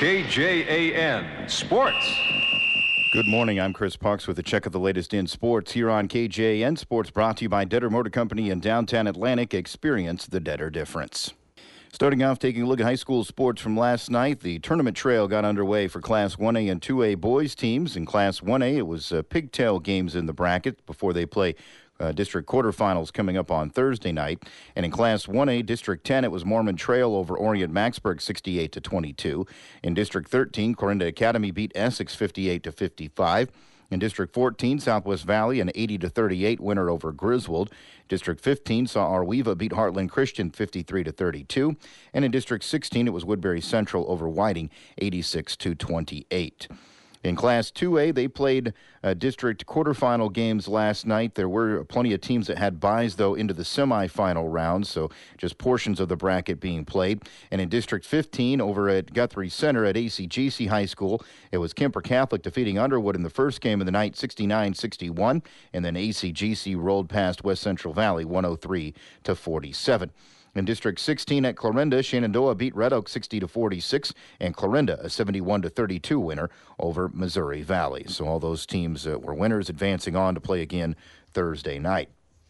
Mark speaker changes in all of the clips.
Speaker 1: KJAN Sports.
Speaker 2: Good morning. I'm Chris Parks with a check of the latest in sports here on KJAN Sports, brought to you by Detter Motor Company in downtown Atlantic. Experience the Detter difference. Starting off, taking a look at high school sports from last night, the tournament trail got underway for Class 1A and 2A boys teams. In Class 1A, it was pigtail games in the bracket before they play district quarterfinals coming up on Thursday night. And in Class 1A, District 10, it was Mormon Trail over Orient Maxburg 68-22. In District 13, Corinda Academy beat Essex 58-55. In District 14, Southwest Valley an 80-38 winner over Griswold. District 15 saw Arweva beat Heartland Christian 53-32. And in District 16, it was Woodbury Central over Whiting 86-28. In Class 2A, they played district quarterfinal games last night. There were plenty of teams that had byes, though, into the semifinal round, so just portions of the bracket being played. And in District 15, over at Guthrie Center at ACGC High School, it was Kemper Catholic defeating Underwood in the first game of the night, 69-61, and then ACGC rolled past West Central Valley 103-47. In District 16 at Clarinda, Shenandoah beat Red Oak 60-46, and Clarinda a 71-32 winner over Missouri Valley. So all those teams were winners, advancing on to play again Thursday night.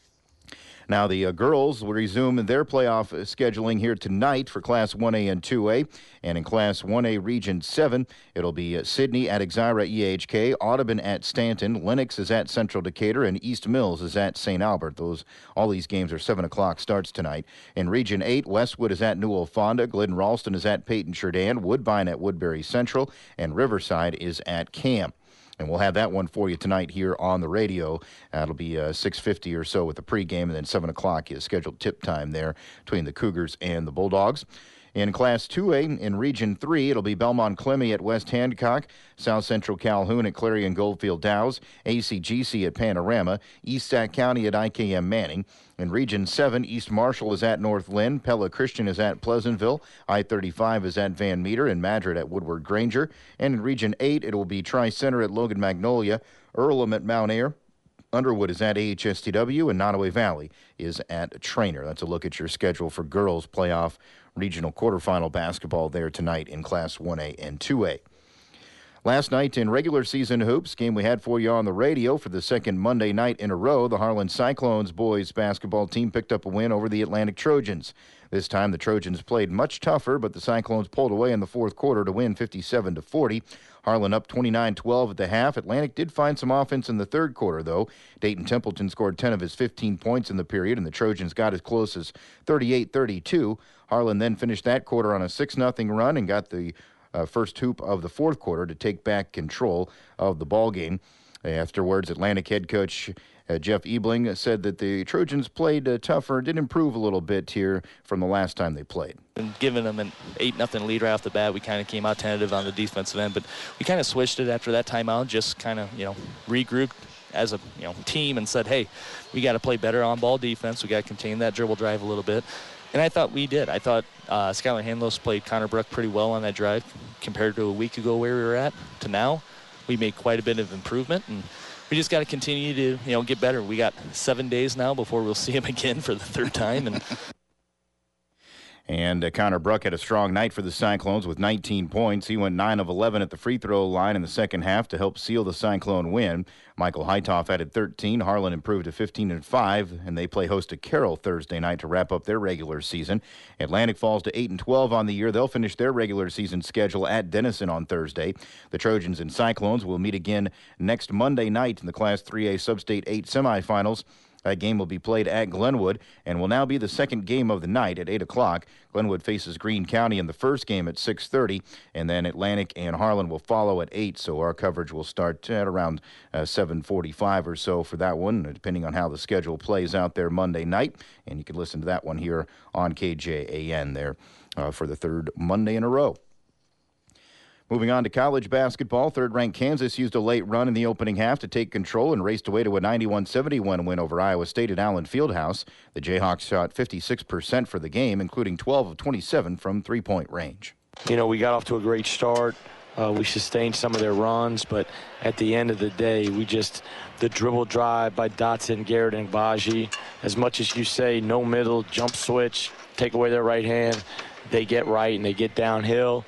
Speaker 2: Now, the girls will resume their playoff scheduling here tonight for Class 1A and 2A. And in Class 1A Region 7, it'll be Sidney at Exira EHK, Audubon at Stanton, Lennox is at Central Decatur, and East Mills is at St. Albert. All these games are 7 o'clock starts tonight. In Region 8, Westwood is at Newell Fonda, Glidden Ralston is at Peyton Sheridan, Woodbine at Woodbury Central, and Riverside is at Cam. And we'll have that one for you tonight here on the radio. It'll be 6:50 or so with the pregame, and then 7 o'clock is scheduled tip time there between the Cougars and the Bulldogs. In Class 2A, in Region 3, it'll be Belmont Clemmy at West Hancock, South Central Calhoun at Clarion Goldfield Dow's, ACGC at Panorama, East Sac County at IKM Manning. In Region 7, East Marshall is at North Lynn, Pella Christian is at Pleasantville, I-35 is at Van Meter, and Madrid at Woodward Granger. And in Region 8, it will be Tri-Center at Logan Magnolia, Earlham at Mount Ayr, Underwood is at AHSTW, and Nottoway Valley is at Trainer. That's a look at your schedule for girls playoff regional quarterfinal basketball there tonight in Class 1A and 2A. Last night in regular season hoops, game we had for you on the radio for the second Monday night in a row, the Harlan Cyclones boys basketball team picked up a win over the Atlantic Trojans. This time the Trojans played much tougher, but the Cyclones pulled away in the fourth quarter to win 57-40. Harlan up 29-12 at the half. Atlantic did find some offense in the third quarter, though. Dayton Templeton scored 10 of his 15 points in the period, and the Trojans got as close as 38-32. Harlan then finished that quarter on a 6-0 run and got the first hoop of the fourth quarter to take back control of the ballgame. Afterwards, Atlantic head coach Jeff Ebling said that the Trojans played tougher, did improve a little bit here from the last time they played.
Speaker 3: And giving them an 8-0 lead right off the bat, we kind of came out tentative on the defensive end, but we kind of switched it after that timeout, just kind of, regrouped as a team and said, hey, we got to play better on-ball defense. We got to contain that dribble drive a little bit. And I thought we did. I thought Skylar Hanlos played Connor Bruck pretty well on that drive compared to a week ago where we were at to now. We made quite a bit of improvement, and we just got to continue to, get better. We got 7 days now before we'll see him again for the third time.
Speaker 2: And Connor Bruck had a strong night for the Cyclones with 19 points. He went 9 of 11 at the free throw line in the second half to help seal the Cyclone win. Michael Heitoff added 13. Harlan improved to 15-5, and they play host to Carroll Thursday night to wrap up their regular season. Atlantic falls to 8-12 on the year. They'll finish their regular season schedule at Denison on Thursday. The Trojans and Cyclones will meet again next Monday night in the Class 3A Sub-State 8 semifinals. That game will be played at Glenwood and will now be the second game of the night at 8 o'clock. Glenwood faces Greene County in the first game at 6:30, and then Atlantic and Harlan will follow at 8, so our coverage will start at around 7:45 or so for that one, depending on how the schedule plays out there Monday night. And you can listen to that one here on KJAN there for the third Monday in a row. Moving on to college basketball, third-ranked Kansas used a late run in the opening half to take control and raced away to a 91-71 win over Iowa State at Allen Fieldhouse. The Jayhawks shot 56% for the game, including 12 of 27 from three-point range.
Speaker 4: We got off to a great start. We sustained some of their runs, but at the end of the day, the dribble drive by Dotson, Garrett, and Baji, as much as you say no middle, jump switch, take away their right hand, they get right and they get downhill.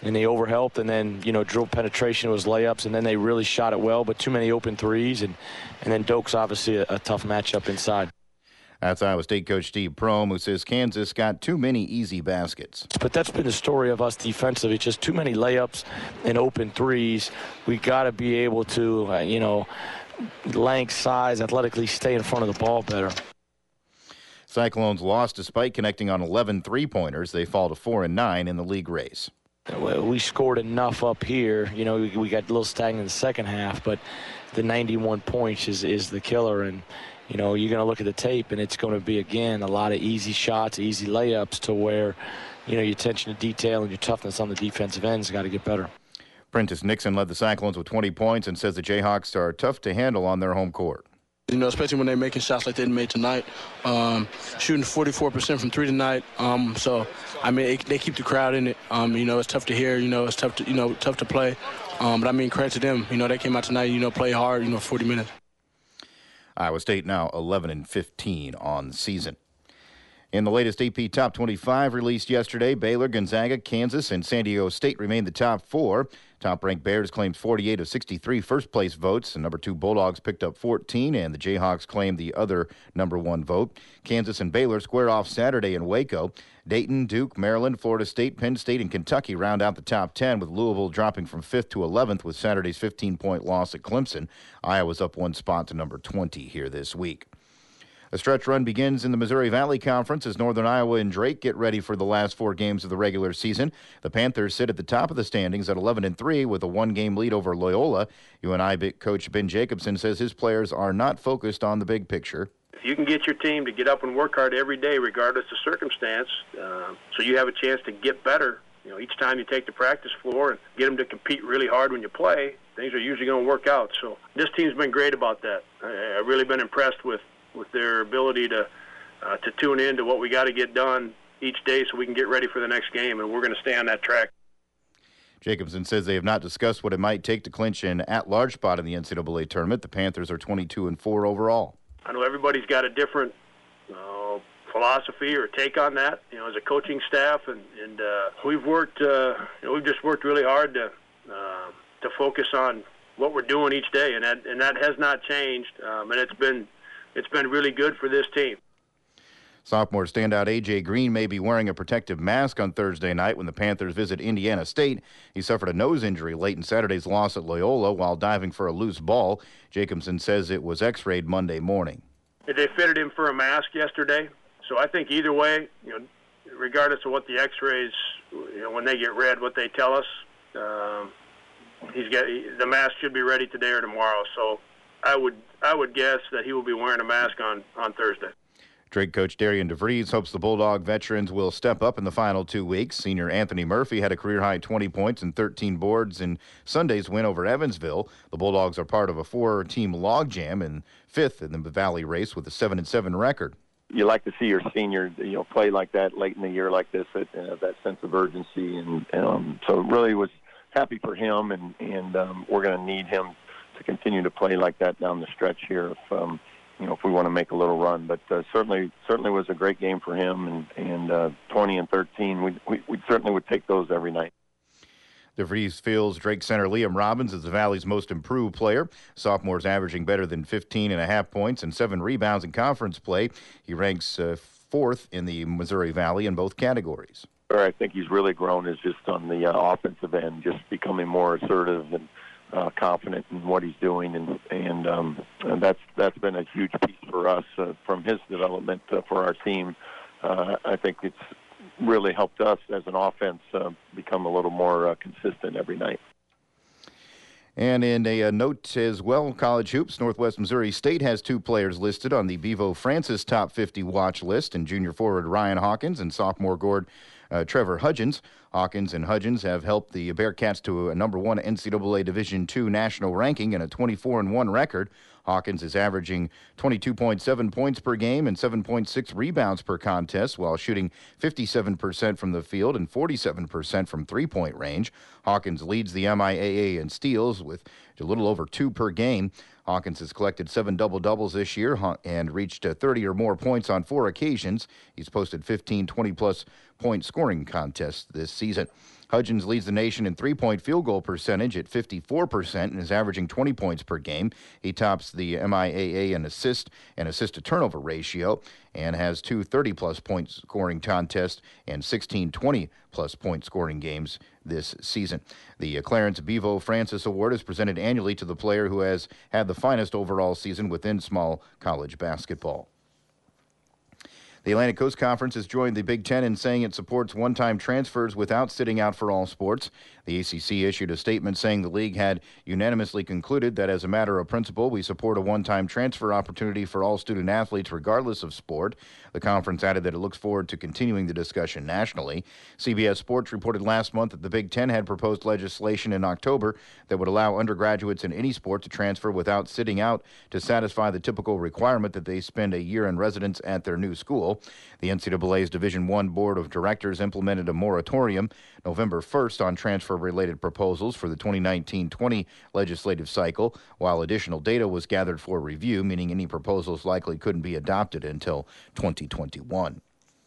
Speaker 4: and they overhelped, and then, dribble penetration was layups, and then they really shot it well, but too many open threes, and then Doak's obviously a tough matchup inside.
Speaker 2: That's Iowa State coach Steve Prohm, who says Kansas got too many easy baskets.
Speaker 4: But that's been the story of us defensively, just too many layups and open threes. We got to be able to, length, size, athletically stay in front of the ball better.
Speaker 2: Cyclones lost despite connecting on 11 three-pointers. They fall to 4-9 in the league race.
Speaker 4: We scored enough up here. We got a little stagnant in the second half, but the 91 points is the killer. And, you're going to look at the tape, and it's going to be, again, a lot of easy shots, easy layups to where, your attention to detail and your toughness on the defensive end's got to get better.
Speaker 2: Prentice Nixon led the Cyclones with 20 points and says the Jayhawks are tough to handle on their home court.
Speaker 1: Especially when they're making shots like they made tonight, shooting 44% from three tonight. They keep the crowd in it. It's tough to hear. It's tough to play. But credit to them. They came out tonight. Play hard. 40 minutes.
Speaker 2: Iowa State now 11-15 on the season. In the latest AP Top 25 released yesterday, Baylor, Gonzaga, Kansas, and San Diego State remain the top four. Top-ranked Bears claimed 48 of 63 first-place votes. The number 2 Bulldogs picked up 14, and the Jayhawks claimed the other number 1 vote. Kansas and Baylor square off Saturday in Waco. Dayton, Duke, Maryland, Florida State, Penn State, and Kentucky round out the top 10, with Louisville dropping from 5th to 11th with Saturday's 15-point loss at Clemson. Iowa's up 1 spot to number 20 here this week. A stretch run begins in the Missouri Valley Conference as Northern Iowa and Drake get ready for the last 4 games of the regular season. The Panthers sit at the top of the standings at 11-3 with a 1-game lead over Loyola. UNI coach Ben Jacobson says his players are not focused on the big picture.
Speaker 5: If you can get your team to get up and work hard every day regardless of circumstance, so you have a chance to get better, each time you take the practice floor and get them to compete really hard when you play, things are usually going to work out. So this team's been great about that. I've really been impressed with their ability to tune in to what we got to get done each day so we can get ready for the next game, and we're going to stay on that track.
Speaker 2: Jacobson says they have not discussed what it might take to clinch an at-large spot in the NCAA tournament. The Panthers are 22-4 overall.
Speaker 5: I know everybody's got a different philosophy or take on that, as a coaching staff, and we've worked, we've just worked really hard to focus on what we're doing each day, and that has not changed, and it's been really good for this team.
Speaker 2: Sophomore standout A.J. Green may be wearing a protective mask on Thursday night when the Panthers visit Indiana State. He suffered a nose injury late in Saturday's loss at Loyola while diving for a loose ball. Jacobson says it was x-rayed Monday morning.
Speaker 5: They fitted him for a mask yesterday, so I think either way, regardless of what the x-rays, when they get read, what they tell us, the mask should be ready today or tomorrow. So I would guess that he will be wearing a mask on Thursday.
Speaker 2: Drake coach Darian DeVries hopes the Bulldog veterans will step up in the final 2 weeks. Senior Anthony Murphy had a career-high 20 points and 13 boards in Sunday's win over Evansville. The Bulldogs are part of a 4-team logjam and 5th in the Valley race with a 7-7 record.
Speaker 6: You like to see your senior, play like that late in the year like this, that sense of urgency, and so really was happy for him, and we're going to need him to continue to play like that down the stretch here if we want to make a little run. But certainly was a great game for him, and 20 and 13, we certainly would take those every night.
Speaker 2: DeVries feels Drake center Liam Robbins is the Valley's most improved player. Sophomore's averaging better than 15.5 points and 7 rebounds in conference play. He ranks 4th in the Missouri Valley in both categories.
Speaker 6: I think he's really grown is just on the offensive end, just becoming more assertive and confident in what he's doing, and that's been a huge piece for us from his development for our team. I think it's really helped us as an offense become a little more consistent every night.
Speaker 2: And in a note as well, college hoops, Northwest Missouri State has 2 players listed on the Bevo Francis Top 50 watch list, and junior forward Ryan Hawkins and sophomore guard Trevor Hudgens. Hawkins and Hudgens have helped the Bearcats to a number 1 NCAA Division II national ranking and a 24-1 record. Hawkins is averaging 22.7 points per game and 7.6 rebounds per contest while shooting 57% from the field and 47% from three-point range. Hawkins leads the MIAA in steals with a little over 2 per game. Hawkins has collected 7 double-doubles this year and reached 30 or more points on 4 occasions. He's posted 15 20-plus point scoring contests this season. Hudgens leads the nation in three-point field goal percentage at 54% and is averaging 20 points per game. He tops the MIAA in assist-to-turnover ratio and has two 30-plus point scoring contests and 16 20-plus point scoring games this season. The Clarence Bevo Francis Award is presented annually to the player who has had the finest overall season within small college basketball. The Atlantic Coast Conference has joined the Big Ten in saying it supports one-time transfers without sitting out for all sports. The ACC issued a statement saying the league had unanimously concluded that as a matter of principle, we support a one-time transfer opportunity for all student athletes regardless of sport. The conference added that it looks forward to continuing the discussion nationally. CBS Sports reported last month that the Big Ten had proposed legislation in October that would allow undergraduates in any sport to transfer without sitting out to satisfy the typical requirement that they spend a year in residence at their new school. The NCAA's Division I Board of Directors implemented a moratorium November 1st on transfer-related proposals for the 2019-20 legislative cycle, while additional data was gathered for review, meaning any proposals likely couldn't be adopted until 2021.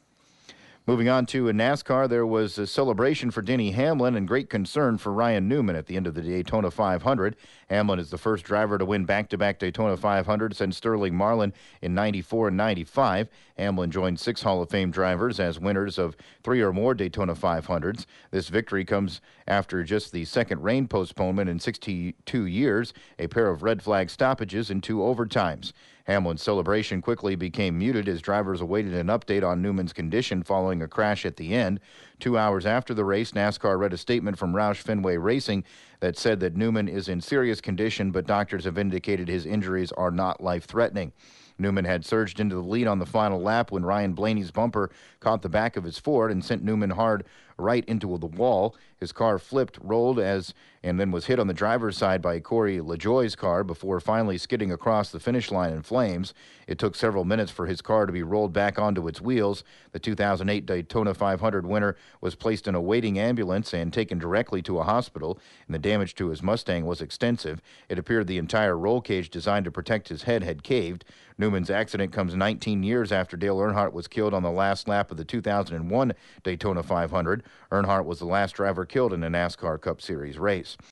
Speaker 2: Moving on to NASCAR, there was a celebration for Denny Hamlin and great concern for Ryan Newman at the end of the Daytona 500. Hamlin is the first driver to win back-to-back Daytona 500 since Sterling Marlin in 94 and 95. Hamlin joined 6 Hall of Fame drivers as winners of 3 or more Daytona 500s. This victory comes after just the second rain postponement in 62 years, a pair of red flag stoppages, and 2 overtimes. Hamlin's celebration quickly became muted as drivers awaited an update on Newman's condition following a crash at the end. 2 hours after the race, NASCAR read a statement from Roush Fenway Racing that said that Newman is in serious condition, but doctors have indicated his injuries are not life-threatening. Newman had surged into the lead on the final lap when Ryan Blaney's bumper caught the back of his Ford and sent Newman hard right into the wall. His car flipped, rolled and then was hit on the driver's side by Corey LaJoie's car before finally skidding across the finish line in flames. It took several minutes for his car to be rolled back onto its wheels. The 2008 Daytona 500 winner was placed in a waiting ambulance and taken directly to a hospital, and the damage to his Mustang was extensive. It appeared the entire roll cage designed to protect his head had caved. Newman's accident comes 19 years after Dale Earnhardt was killed on the last lap of the 2001 Daytona 500. Earnhardt was the last driver killed in a NASCAR Cup Series race.